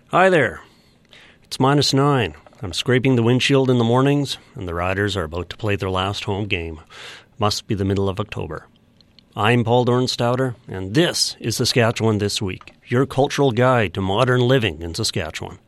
Hi there. It's -9. I'm scraping the windshield in the mornings, and the Riders are about to play their last home game. Must be the middle of October. I'm Paul Dornstouter, and this is Saskatchewan This Week, your cultural guide to modern living in Saskatchewan.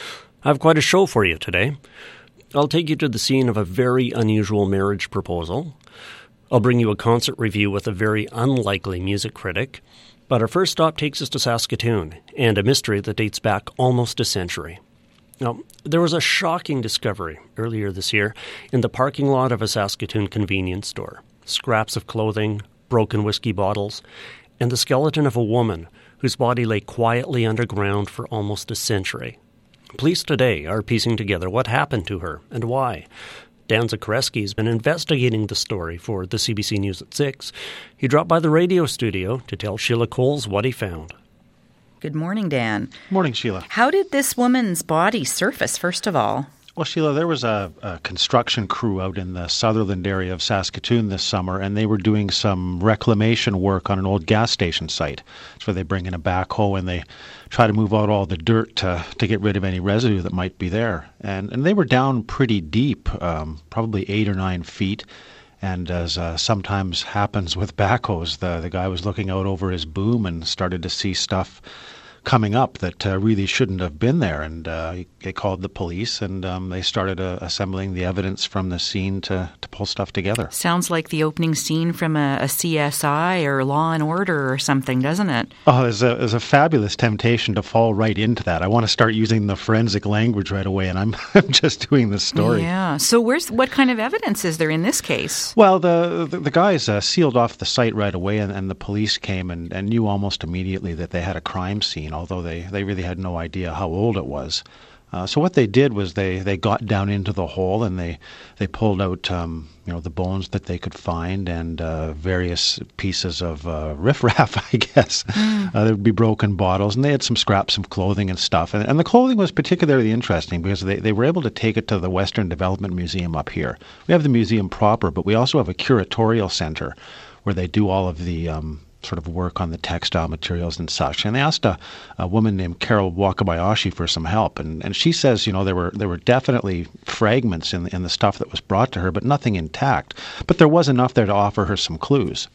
I have quite a show for you today. I'll take you to the scene of a very unusual marriage proposal. I'll bring you a concert review with a very unlikely music critic. But our first stop takes us to Saskatoon, and a mystery that dates back almost a century. Now, there was a shocking discovery earlier this year in the parking lot of a Saskatoon convenience store. Scraps of clothing, broken whiskey bottles, and the skeleton of a woman whose body lay quietly underground for almost a century. Police today are piecing together what happened to her and why. Dan Zakareski has been investigating the story for the CBC News at 6. He dropped by the radio studio to tell Sheila Coles what he found. Good morning, Dan. Morning, Sheila. How did this woman's body surface, first of all? Well, Sheila, there was a construction crew out in the Sutherland area of Saskatoon this summer, and they were doing some reclamation work on an old gas station site. That's where they bring in a backhoe and they try to move out all the dirt to get rid of any residue that might be there. And they were down pretty deep, probably 8 or 9 feet. And as sometimes happens with backhoes, the guy was looking out over his boom and started to see stuff coming up that really shouldn't have been there, and they called the police, and they started assembling the evidence from the scene to pull stuff together. Sounds like the opening scene from a CSI or Law and Order or something, doesn't it? Oh, there's a fabulous temptation to fall right into that. I want to start using the forensic language right away, and I'm just doing this story. Yeah. So what kind of evidence is there in this case? Well, the guys sealed off the site right away, and the police came and knew almost immediately that they had a crime scene, although they really had no idea how old it was. So what they did was they got down into the hole and they pulled out the bones that they could find and various pieces of riffraff, I guess. There would be broken bottles, and they had some scraps of clothing and stuff. And the clothing was particularly interesting because they were able to take it to the Western Development Museum up here. We have the museum proper, but we also have a curatorial center where they do all of the sort of work on the textile materials and such. And they asked a woman named Carol Wakabayashi for some help. And she says, there were definitely fragments in the stuff that was brought to her, but nothing intact. But there was enough there to offer her some clues.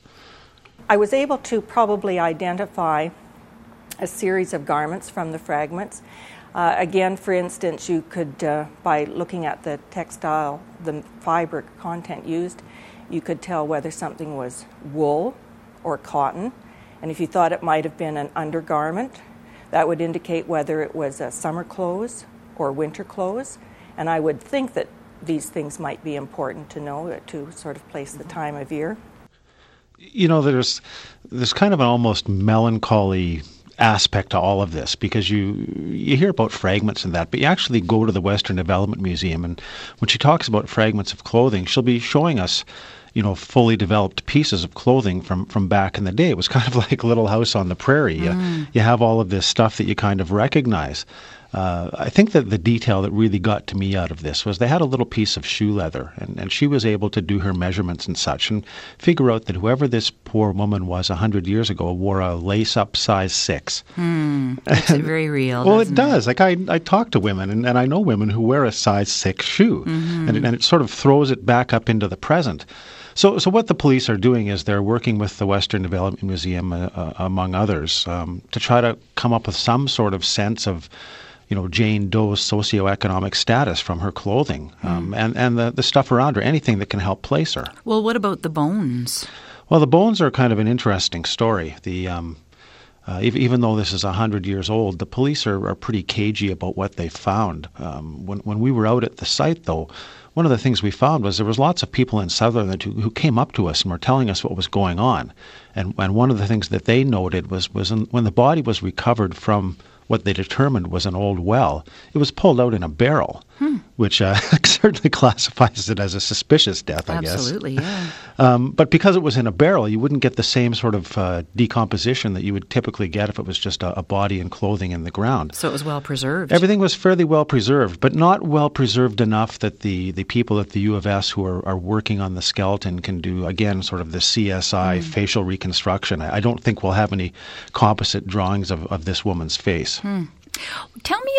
I was able to probably identify a series of garments from the fragments. Again, for instance, you could, by looking at the textile, the fiber content used, you could tell whether something was wool or cotton, and if you thought it might have been an undergarment, that would indicate whether it was summer clothes or winter clothes, and I would think that these things might be important to know to sort of place the time of year. There's kind of an almost melancholy aspect to all of this because you hear about fragments and that, but you actually go to the Western Development Museum, and when she talks about fragments of clothing, she'll be showing us fully developed pieces of clothing from back in the day. It was kind of like Little House on the Prairie. You have all of this stuff that you kind of recognize. I think that the detail that really got to me out of this was they had a little piece of shoe leather, and she was able to do her measurements and such and figure out that whoever this poor woman was 100 years ago wore a lace-up size 6. Makes it very real. Well, it does. Like I talk to women, and I know women who wear a size 6 shoe, and it sort of throws it back up into the present. So what the police are doing is they're working with the Western Development Museum, among others, to try to come up with some sort of sense of, Jane Doe's socioeconomic status from her clothing and the stuff around her, anything that can help place her. Well, what about the bones? Well, the bones are kind of an interesting story. Even though this is 100 years old, the police are pretty cagey about what they found. When we were out at the site, though, one of the things we found was there was lots of people in Sutherland who came up to us and were telling us what was going on. And one of the things that they noted was when the body was recovered from what they determined was an old well, it was pulled out in a barrel, which certainly classifies it as a suspicious death, I guess. Absolutely, yeah. But because it was in a barrel, you wouldn't get the same sort of decomposition that you would typically get if it was just a body and clothing in the ground. So it was well preserved. Everything was fairly well preserved, but not well preserved enough that the people at the U of S who are working on the skeleton can do, again, sort of the CSI facial reconstruction. I don't think we'll have any composite drawings of this woman's face. Tell me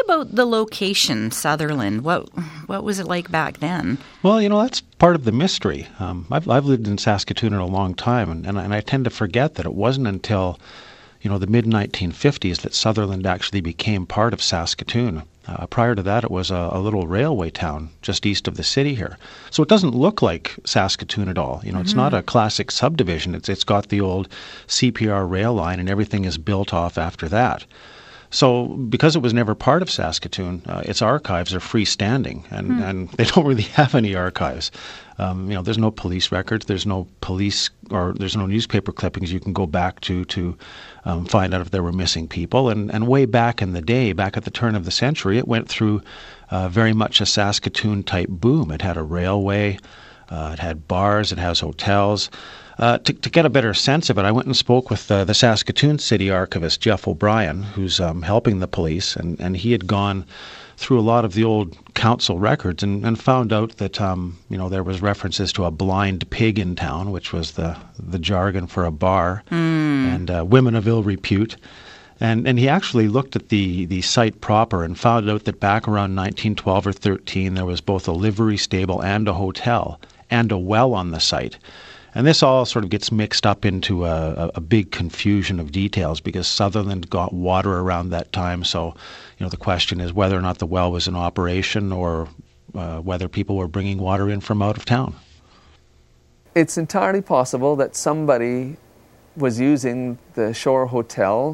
about the location, Sutherland. What was it like back then? Well, that's part of the mystery. I've lived in Saskatoon a long time, and I tend to forget that it wasn't until the mid-1950s that Sutherland actually became part of Saskatoon. Prior to that, it was a little railway town just east of the city here. So it doesn't look like Saskatoon at all. It's not a classic subdivision. It's got the old CPR rail line, and everything is built off after that. So because it was never part of Saskatoon, its archives are freestanding, and they don't really have any archives. There's no police records, there's no newspaper clippings you can go back to find out if there were missing people. And way back in the day, back at the turn of the century, it went through very much a Saskatoon-type boom. It had a railway, it had bars, it has hotels. To get a better sense of it, I went and spoke with the Saskatoon City Archivist, Jeff O'Brien, who's helping the police, and he had gone through a lot of the old council records and found out that there was references to a blind pig in town, which was the jargon for a bar, and women of ill repute. And he actually looked at the site proper and found out that back around 1912 or 13, there was both a livery stable and a hotel and a well on the site. And this all sort of gets mixed up into a big confusion of details because Sutherland got water around that time. So, the question is whether or not the well was in operation or whether people were bringing water in from out of town. It's entirely possible that somebody was using the Shore Hotel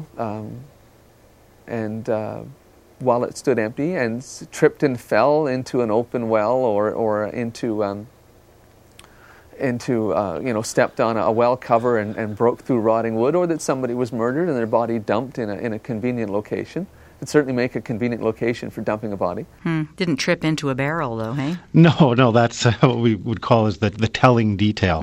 and while it stood empty and tripped and fell into an open well or stepped on a well cover and broke through rotting wood, or that somebody was murdered and their body dumped in a convenient location. It'd certainly make a convenient location for dumping a body. Didn't trip into a barrel, though, hey? No, that's what we would call is the telling detail.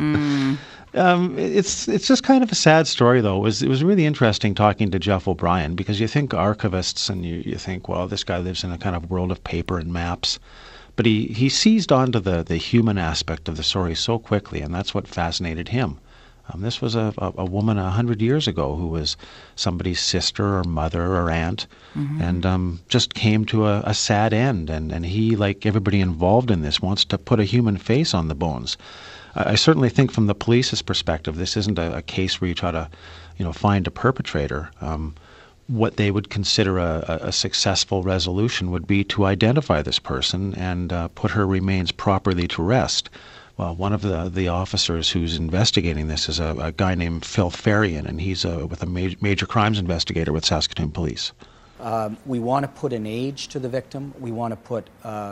It's just kind of a sad story, though. It was really interesting talking to Jeff O'Brien because you think archivists and you think, well, this guy lives in a kind of world of paper and maps. But he seized onto the human aspect of the story so quickly, and that's what fascinated him. This was a woman 100 years ago who was somebody's sister or mother or aunt, and just came to a sad end. And he, like everybody involved in this, wants to put a human face on the bones. I certainly think from the police's perspective, this isn't a case where you try to, find a perpetrator. What they would consider a successful resolution would be to identify this person and put her remains properly to rest. Well, one of the officers who's investigating this is a guy named Phil Farian, and he's with a major crimes investigator with Saskatoon Police. We want to put an age to the victim. We want to put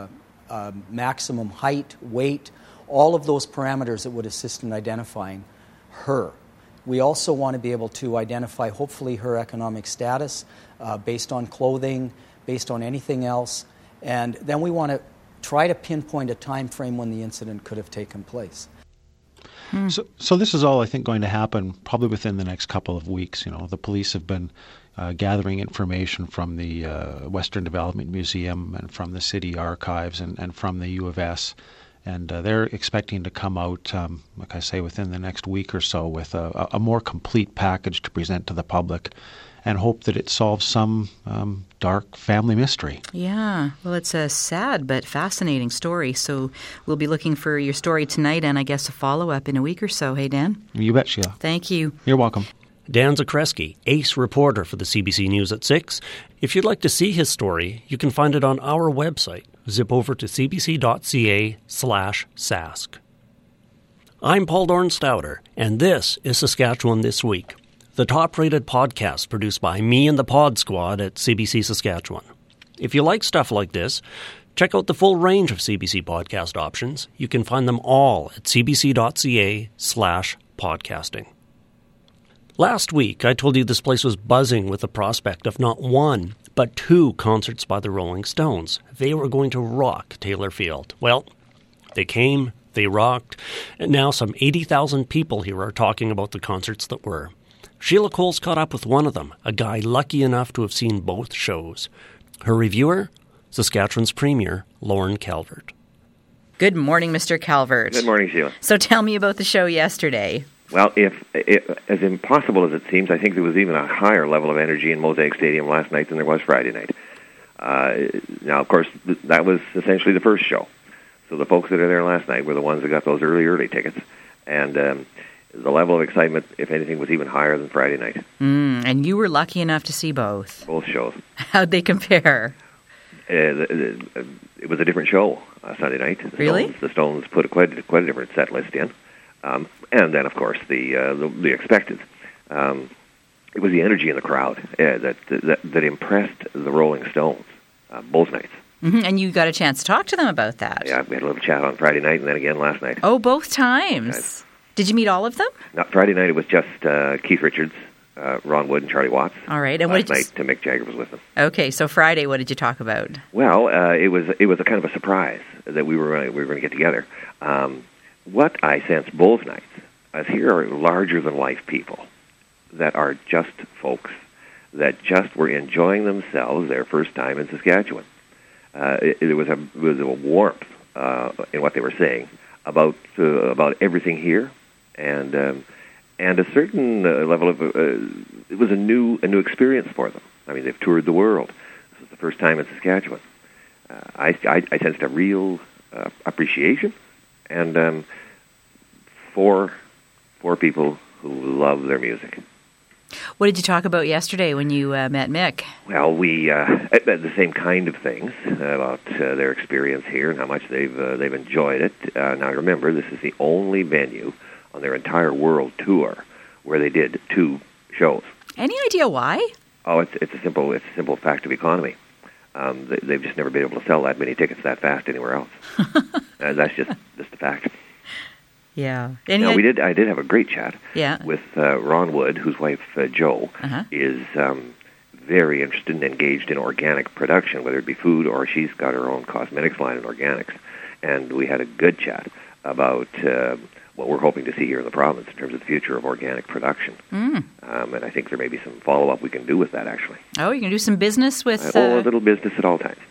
maximum height, weight, all of those parameters that would assist in identifying her. We also want to be able to identify, hopefully, her economic status based on clothing, based on anything else. And then we want to try to pinpoint a time frame when the incident could have taken place. So this is all, I think, going to happen probably within the next couple of weeks. The police have been gathering information from the Western Development Museum and from the city archives and from the U of S. And they're expecting to come out, like I say, within the next week or so with a more complete package to present to the public and hope that it solves some dark family mystery. Yeah, well, it's a sad but fascinating story. So we'll be looking for your story tonight and I guess a follow-up in a week or so. Hey, Dan? You bet, Sheila. Thank you. You're welcome. Dan Zakreski, ace reporter for the CBC News at 6. If you'd like to see his story, you can find it on our website. Zip over to cbc.ca/Sask. I'm Paul Dorn-Stouter, and this is Saskatchewan This Week, the top-rated podcast produced by me and the Pod Squad at CBC Saskatchewan. If you like stuff like this, check out the full range of CBC podcast options. You can find them all at cbc.ca/podcasting. Last week, I told you this place was buzzing with the prospect of not one, but 2 concerts by the Rolling Stones. They were going to rock Taylor Field. Well, they came, they rocked, and now some 80,000 people here are talking about the concerts that were. Sheila Cole's caught up with one of them, a guy lucky enough to have seen both shows. Her reviewer, Saskatchewan's Premier, Lorne Calvert. Good morning, Mr. Calvert. Good morning, Sheila. So tell me about the show yesterday. Well, as impossible as it seems, I think there was even a higher level of energy in Mosaic Stadium last night than there was Friday night. Now, of course, that was essentially the first show. So the folks that are there last night were the ones that got those early tickets. And the level of excitement, if anything, was even higher than Friday night. And you were lucky enough to see both. Both shows. How'd they compare? It was a different show Sunday night. Really? The Stones put quite a different set list in. And then, of course, the expected. It was the energy in the crowd that impressed the Rolling Stones both nights. And you got a chance to talk to them about that. Yeah, we had a little chat on Friday night and then again last night. Oh, both times. Did you meet all of them? No, Friday night it was just Keith Richards, Ron Wood, and Charlie Watts. All right. And last night Mick Jagger was with them. Okay, so Friday, what did you talk about? Well, it was a kind of a surprise that we were going to get together. What I sensed both nights is here are larger than life people that are just folks that just were enjoying themselves their first time in Saskatchewan. There was a warmth in what they were saying about everything here, and a certain level of it was a new experience for them. I mean, they've toured the world. This was the first time in Saskatchewan. I sensed a real appreciation, and for people who love their music. What did you talk about yesterday when you met Mick? Well, we the same kind of things about their experience here and how much they've enjoyed it. Now, remember, this is the only venue on their entire world tour where they did 2 shows. Any idea why? Oh, it's a simple fact of economy. They've just never been able to sell that many tickets that fast anywhere else. That's just a fact. Yeah. I did have a great chat with Ron Wood, whose wife, Jo, is very interested and engaged in organic production, whether it be food or she's got her own cosmetics line in organics. And we had a good chat about what we're hoping to see here in the province in terms of the future of organic production. And I think there may be some follow-up we can do with that, actually. Oh, you can do some business with... a little business at all times.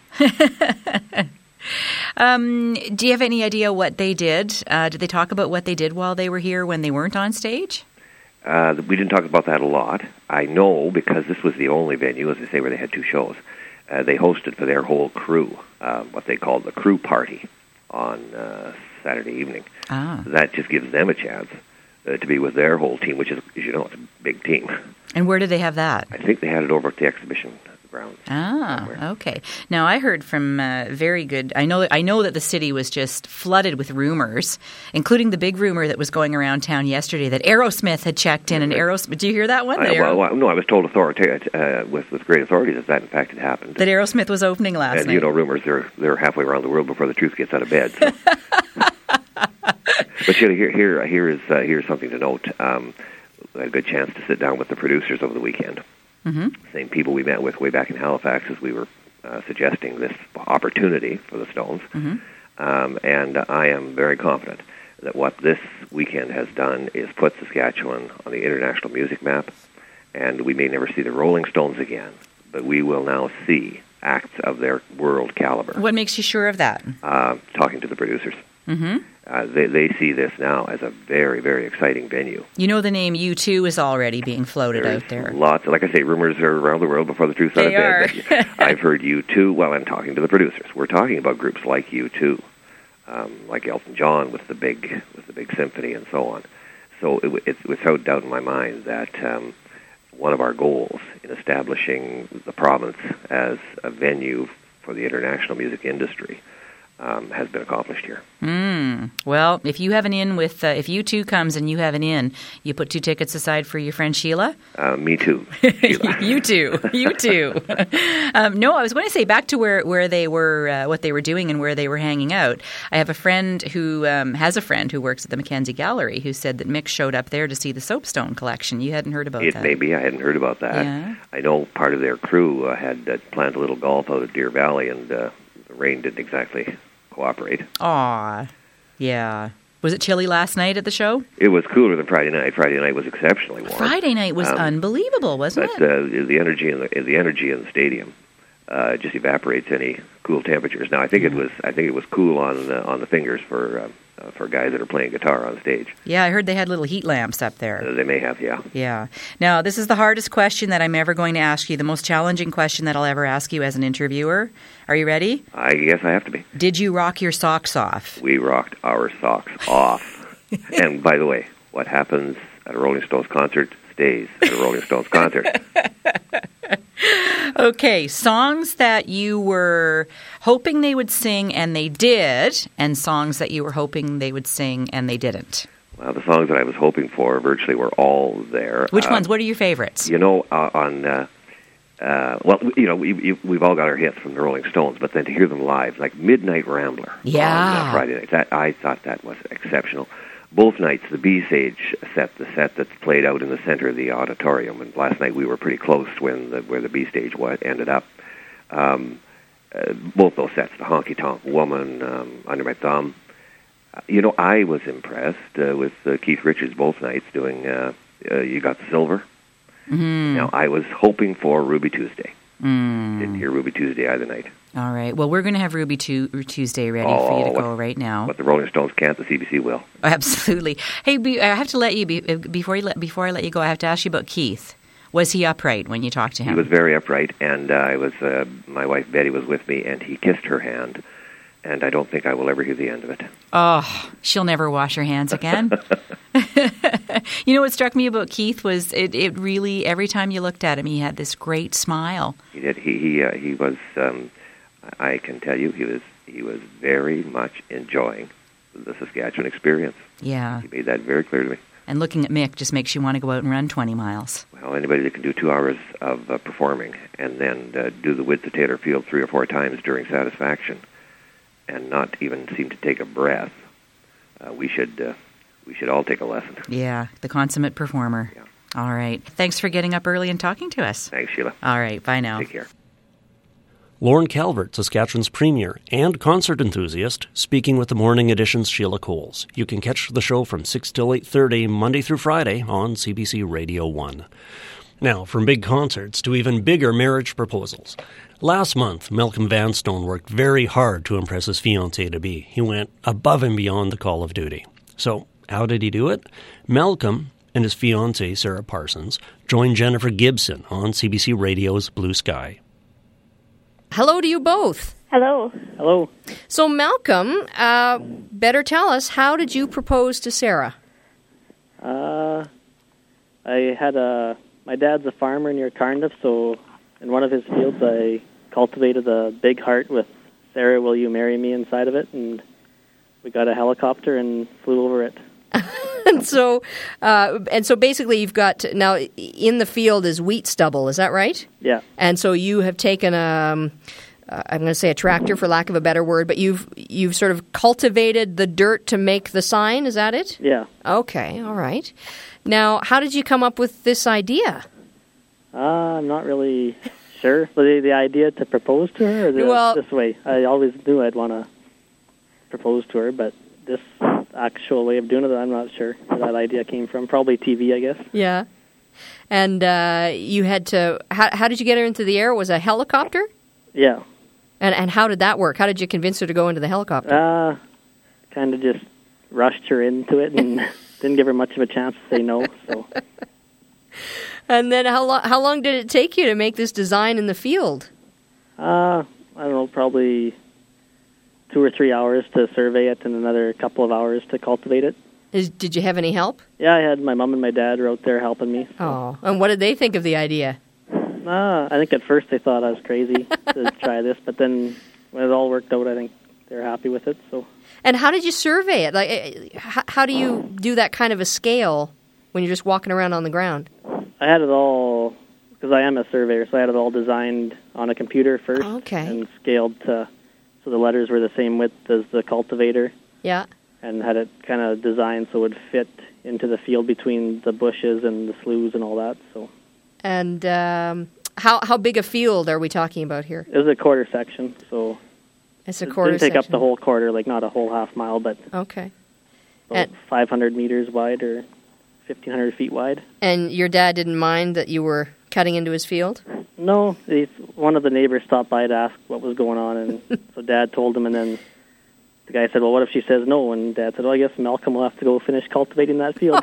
Do you have any idea what they did? Did they talk about what they did while they were here when they weren't on stage? We didn't talk about that a lot. I know because this was the only venue, as I say, where they had 2 shows. They hosted for their whole crew what they called the crew party on Saturday evening. That just gives them a chance to be with their whole team, which is, as you know, it's a big team. And where did they have that? I think they had it over at the exhibition grounds. Okay. Now, I heard from very good... I know that the city was just flooded with rumors, including the big rumor that was going around town yesterday that Aerosmith had checked in. And Aerosmith... Do you hear that one? No, I was told with great authority that in fact had happened. That Aerosmith was opening last night. You know, rumors, they're halfway around the world before the truth gets out of bed. So. But here's something to note. I had a good chance to sit down with the producers over the weekend. Same people we met with way back in Halifax as we were suggesting this opportunity for the Stones. And I am very confident that what this weekend has done is put Saskatchewan on the international music map, and we may never see the Rolling Stones again, but we will now see acts of their world caliber. What makes you sure of that? Talking to the producers. They see this now as a very, very exciting venue. You know, the name U2 is already being floated out there. Lots, like I say, rumors are around the world before the truth's out of bed. But I've heard U2. Well, I'm talking to the producers. We're talking about groups like U2, like Elton John with the big symphony and so on. So it's without doubt in my mind that one of our goals in establishing the province as a venue for the international music industry has been accomplished here. Well, if you have an in with, if U2 comes and you have an in, you put 2 tickets aside for your friend Sheila? Me too, Sheila. You too. No, I was going to say back to where they were, what they were doing and where they were hanging out. I have a friend who has a friend who works at the Mackenzie Gallery who said that Mick showed up there to see the Soapstone collection. You hadn't heard about that? Maybe. I hadn't heard about that. Yeah. I know part of their crew had planned a little golf out at Deer Valley, and the rain didn't exactly cooperate. Aw, yeah. Was it chilly last night at the show? It was cooler than Friday night. Friday night was exceptionally warm. Friday night was unbelievable, wasn't it? But the energy in the stadium just evaporates any cool temperatures. Now I think it was cool on the fingers for guys that are playing guitar on stage. Yeah, I heard they had little heat lamps up there. They may have, yeah. Yeah. Now, this is the hardest question that I'm ever going to ask you, the most challenging question that I'll ever ask you as an interviewer. Are you ready? I guess I have to be. Did you rock your socks off? We rocked our socks off. And by the way, what happens at a Rolling Stones concert stays at a Rolling Stones concert. Okay, songs that you were hoping they would sing and they did, and songs that you were hoping they would sing and they didn't. Well, the songs that I was hoping for virtually were all there. Which ones? What are your favorites? We've all got our hits from the Rolling Stones, but then to hear them live, like Midnight Rambler on Friday night, I thought that was exceptional. Both nights, the B-Sage set, the set that's played out in the center of the auditorium, and last night we were pretty close where the B-Stage ended up. Both those sets, the Honky Tonk Woman, Under My Thumb. I was impressed with Keith Richards both nights doing You Got the Silver. Mm-hmm. Now, I was hoping for Ruby Tuesday. Didn't hear Ruby Tuesday either night. All right. Well, we're going to have Ruby Tuesday ready for you to go right now. But the Rolling Stones can't, the CBC will. Absolutely. Hey, I have to let you before I let you go. I have to ask you about Keith. Was he upright when you talked to him? He was very upright, and my wife Betty was with me, and he kissed her hand. And I don't think I will ever hear the end of it. Oh, she'll never wash her hands again. You know what struck me about Keith was it really, every time you looked at him, he had this great smile. He did. He was. I can tell you, he was very much enjoying the Saskatchewan experience. Yeah, he made that very clear to me. And looking at Mick just makes you want to go out and run 20 miles. Well, anybody that can do 2 hours of performing and then do the width of Taylor Field 3 or 4 times during satisfaction, and not even seem to take a breath, we should all take a lesson. Yeah, the consummate performer. Yeah. All right. Thanks for getting up early and talking to us. Thanks, Sheila. All right. Bye now. Take care. Lorne Calvert, Saskatchewan's premier and concert enthusiast, speaking with the Morning Edition's Sheila Coles. You can catch the show from 6 till 8:30 Monday through Friday on CBC Radio 1. Now, from big concerts to even bigger marriage proposals. Last month, Malcolm Vanstone worked very hard to impress his fiancée-to-be. He went above and beyond the call of duty. So, how did he do it? Malcolm and his fiancée, Sarah Parsons, joined Jennifer Gibson on CBC Radio's Blue Sky. Hello to you both. Hello. Hello. So, Malcolm, better tell us, how did you propose to Sarah? I had my dad's a farmer near Cardiff, so in one of his fields I cultivated a big heart with "Sarah, will you marry me" inside of it, and we got a helicopter and flew over it. And so basically you've got, now in the field is wheat stubble, is that right? Yeah. And so you have taken I'm going to say a tractor for lack of a better word, but you've sort of cultivated the dirt to make the sign, is that it? Yeah. Okay, all right. Now, how did you come up with this idea? I'm not really sure. The idea to propose to her, or this way? I always knew I'd want to propose to her, but this actual way of doing it, I'm not sure where that idea came from. Probably TV, I guess. Yeah. And you had to, how did you get her into the air? It was a helicopter? Yeah. And how did that work? How did you convince her to go into the helicopter? Kind of just rushed her into it and didn't give her much of a chance to say no. So. And then how long did it take you to make this design in the field? I don't know, probably 2 or 3 hours to survey it and another couple of hours to cultivate it. Did you have any help? Yeah, I had my mom and my dad were out there helping me. So. Oh, and what did they think of the idea? I think at first they thought I was crazy to try this, but then when it all worked out, I think they were happy with it. So. And how did you survey it? Like, how do you do that kind of a scale when you're just walking around on the ground? I had it all, because I am a surveyor, so I had it all designed on a computer first. Okay. And scaled so the letters were the same width as the cultivator. Yeah. And had it kind of designed so it would fit into the field between the bushes and the sloughs and all that. So. And how big a field are we talking about here? It was a quarter section, so it's a quarter section. It didn't take up the section. whole quarter, like not a whole half mile, but okay, about 500 meters wide or 1,500 feet wide. And your dad didn't mind that you were cutting into his field? No, one of the neighbors stopped by to ask what was going on, and so Dad told him, and then the guy said, well, what if she says no? And Dad said, well, I guess Malcolm will have to go finish cultivating that field.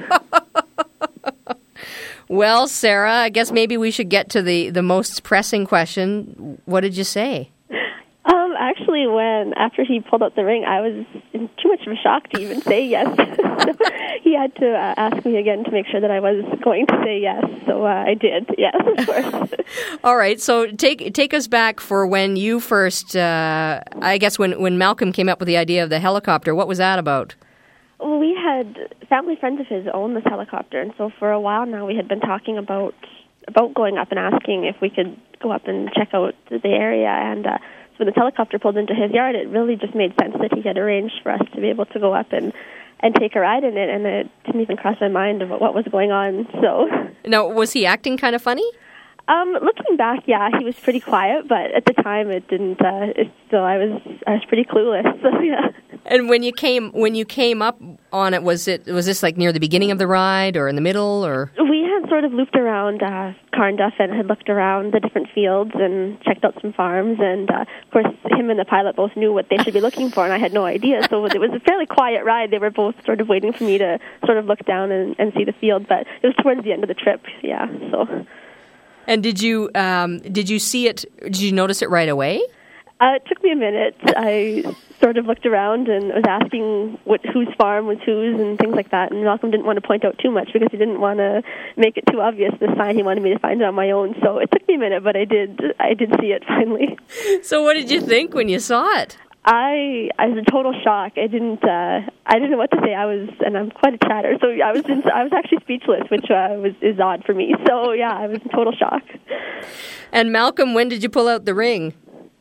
Well, Sarah, I guess maybe we should get to the most pressing question. What did you say? Actually, after he pulled out the ring, I was in too much of a shock to even say yes. So he had to ask me again to make sure that I was going to say yes. So I did, yes, of course. All right. So take us back for when you first, I guess when Malcolm came up with the idea of the helicopter. What was that about? Well, we had family friends of his own this helicopter, and so for a while now we had been talking about going up and asking if we could go up and check out the area. And when the helicopter pulled into his yard, it really just made sense that he had arranged for us to be able to go up and take a ride in it, and it didn't even cross my mind of what was going on. So, now, was he acting kind of funny? Looking back, yeah, he was pretty quiet, but at the time it didn't. I was pretty clueless. So yeah. And when you came up on it, was this like near the beginning of the ride or in the middle, or? We had sort of looped around Carnduff and had looked around the different fields and checked out some farms, and of course him and the pilot both knew what they should be looking for, and I had no idea. So it was a fairly quiet ride. They were both sort of waiting for me to sort of look down and see the field, but it was towards the end of the trip. Yeah. So. And did you see it? Did you notice it right away? It took me a minute. I sort of looked around and was asking whose farm was whose and things like that. And Malcolm didn't want to point out too much because he didn't want to make it too obvious the sign. He wanted me to find it on my own. So it took me a minute, but I did see it finally. So what did you think when you saw it? I was in total shock. I didn't know what to say. And I'm quite a chatter, so I was actually speechless, which is odd for me. So yeah, I was in total shock. And Malcolm, when did you pull out the ring?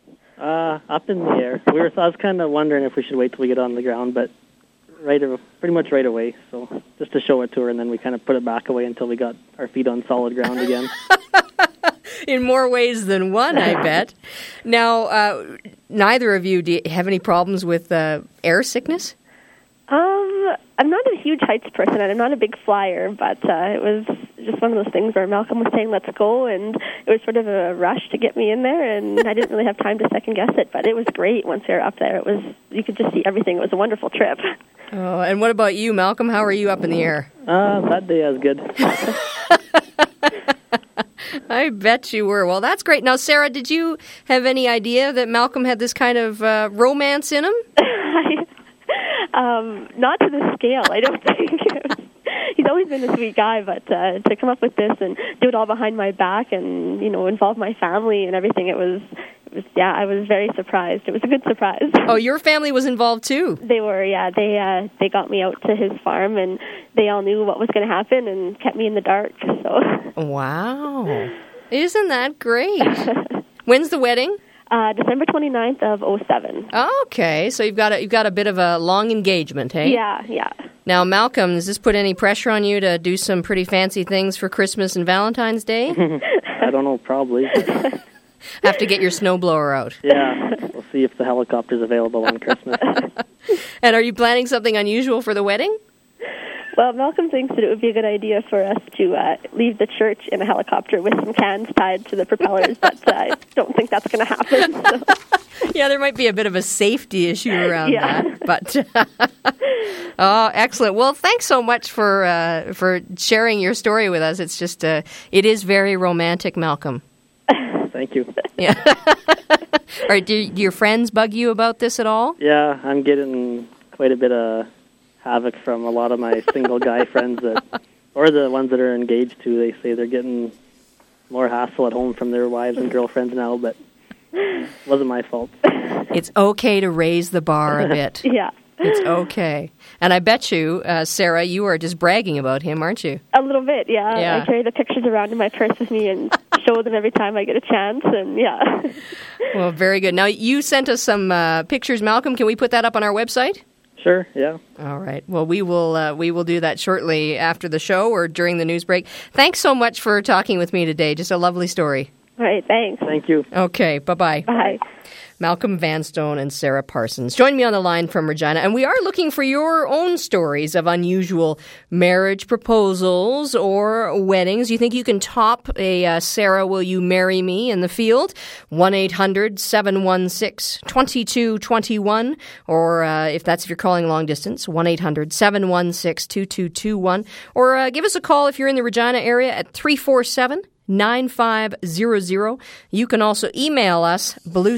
Up in the air. I was kind of wondering if we should wait till we get on the ground, but pretty much right away. So just to show it to her, and then we kind of put it back away until we got our feet on solid ground again. In more ways than one, I bet. Now, neither of you, do you have any problems with air sickness? I'm not a huge heights person, and I'm not a big flyer, but it was just one of those things where Malcolm was saying, let's go, and it was sort of a rush to get me in there, and I didn't really have time to second-guess it, but it was great once we were up there. You could just see everything. It was a wonderful trip. Oh, and what about you, Malcolm? How are you up in the air? That day I was good. I bet you were. Well, that's great. Now, Sarah, did you have any idea that Malcolm had this kind of romance in him? Not to this scale, I don't think. He's always been a sweet guy, but to come up with this and do it all behind my back and, involve my family and everything, I was very surprised. It was a good surprise. Oh, your family was involved too? They were, yeah. They got me out to his farm, and they all knew what was going to happen and kept me in the dark. So. Wow. Isn't that great? When's the wedding? December 29th of 2007. Okay, so you've got a bit of a long engagement, hey? Yeah. Now, Malcolm, does this put any pressure on you to do some pretty fancy things for Christmas and Valentine's Day? I don't know, probably. Have to get your snowblower out. Yeah, we'll see if the helicopter's available on Christmas. And are you planning something unusual for the wedding? Well, Malcolm thinks that it would be a good idea for us to leave the church in a helicopter with some cans tied to the propellers, but I don't think that's going to happen. So. Yeah, there might be a bit of a safety issue around that. But oh, excellent. Well, thanks so much for sharing your story with us. It's just it is very romantic, Malcolm. Thank you. Yeah. All right, do your friends bug you about this at all? Yeah, I'm getting quite a bit of havoc from a lot of my single guy friends or the ones that are engaged to. They say they're getting more hassle at home from their wives and girlfriends now, but it wasn't my fault. It's okay to raise the bar a bit. Yeah. It's okay. And I bet you, Sarah, you are just bragging about him, aren't you? A little bit, yeah. I carry the pictures around in my purse with me and show them every time I get a chance, and yeah. Well, very good. Now, you sent us some pictures, Malcolm. Can we put that up on our website? Sure, yeah. All right. Well, we will do that shortly after the show or during the news break. Thanks so much for talking with me today. Just a lovely story. All right, thanks. Thank you. Okay, bye-bye. Bye. Malcolm Vanstone and Sarah Parsons. Join me on the line from Regina, and we are looking for your own stories of unusual marriage proposals or weddings. You think you can top a Sarah, will you marry me in the field? 1-800-716-2221, or if you're calling long distance, 1-800-716-2221, or give us a call if you're in the Regina area at 347-9500. You can also email us,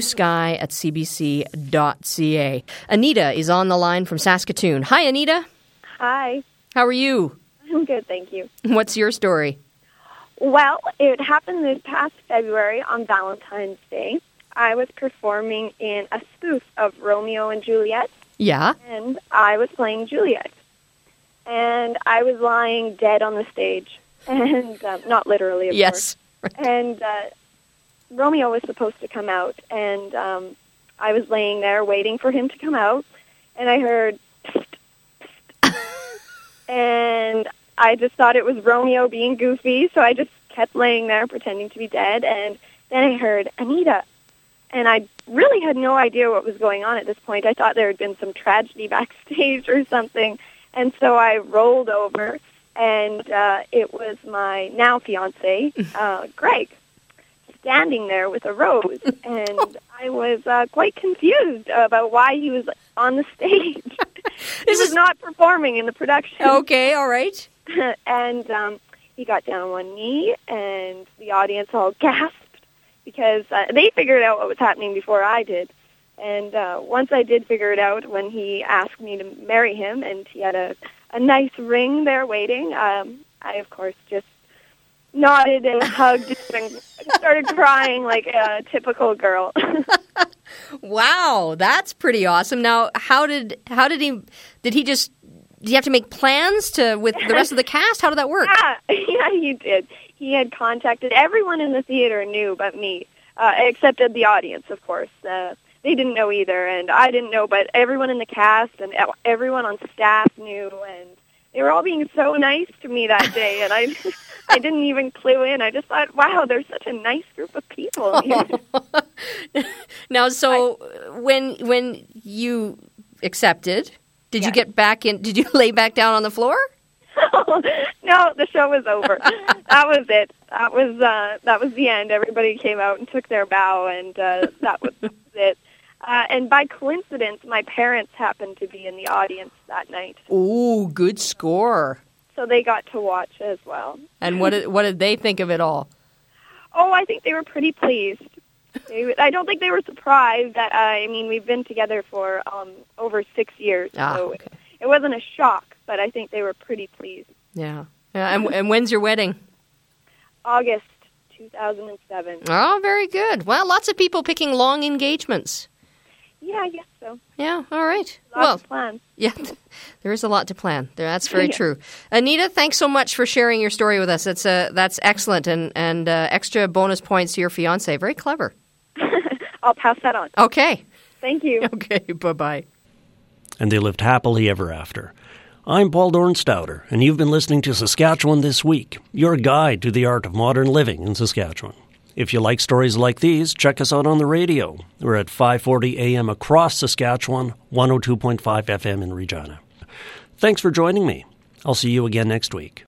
bluesky@cbc.ca. Anita is on the line from Saskatoon. Hi, Anita. Hi. How are you? I'm good, thank you. What's your story? Well, it happened this past February on Valentine's Day. I was performing in a spoof of Romeo and Juliet. Yeah. And I was playing Juliet. And I was lying dead on the stage. And not literally, of course. Right. And Romeo was supposed to come out, and I was laying there waiting for him to come out, and I heard, psst, psst. And I just thought it was Romeo being goofy, so I just kept laying there pretending to be dead, and then I heard, Anita. And I really had no idea what was going on at this point. I thought there had been some tragedy backstage or something, and so I rolled over. And it was my now fiance, Greg, standing there with a rose. And I was quite confused about why he was on the stage. He was not performing in the production. Okay, all right. And he got down on one knee, and the audience all gasped because they figured out what was happening before I did. And once I did figure it out, when he asked me to marry him, and he had a nice ring there waiting, I, of course, just nodded and hugged and started crying like a typical girl. Wow, that's pretty awesome. Now, did you have to make plans with the rest of the cast? How did that work? Yeah, he did. He had contacted everyone in the theater knew but me, except the audience, of course. They didn't know either, and I didn't know, but everyone in the cast and everyone on staff knew, and they were all being so nice to me that day, and I didn't even clue in. I just thought, wow, there's such a nice group of people here. Now, so when you accepted, did you get back in? Did you lay back down on the floor? No, the show was over. That was it. That was the end. Everybody came out and took their bow, and that was it. And by coincidence, my parents happened to be in the audience that night. Ooh, good score. So they got to watch as well. And what did they think of it all? Oh, I think they were pretty pleased. I don't think they were surprised that, we've been together for over 6 years, so okay. It wasn't a shock, but I think they were pretty pleased. Yeah. And when's your wedding? August 2007. Oh, very good. Well, lots of people picking long engagements. Yeah, I guess so. Yeah, all right. Lots to plan. Yeah, there is a lot to plan. That's very true. Anita, thanks so much for sharing your story with us. That's excellent, and extra bonus points to your fiancé. Very clever. I'll pass that on. Okay. Thank you. Okay, bye-bye. And they lived happily ever after. I'm Paul Dornstouter, and you've been listening to Saskatchewan This Week, your guide to the art of modern living in Saskatchewan. If you like stories like these, check us out on the radio. We're at 540 AM across Saskatchewan, 102.5 FM in Regina. Thanks for joining me. I'll see you again next week.